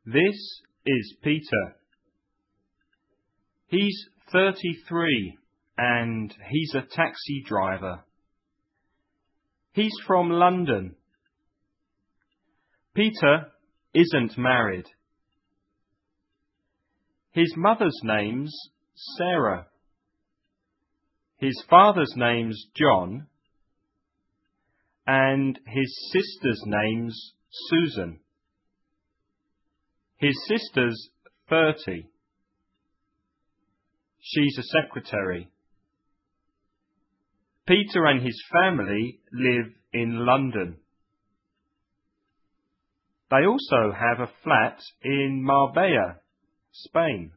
This is Peter. He's 33 and he's a taxi driver. He's from London. Peter isn't married. His mother's name's Sarah. His father's name's John. And his sister's name's Susan. His sister's 30. She's a secretary. Peter and his family live in London. They also have a flat in Marbella, Spain.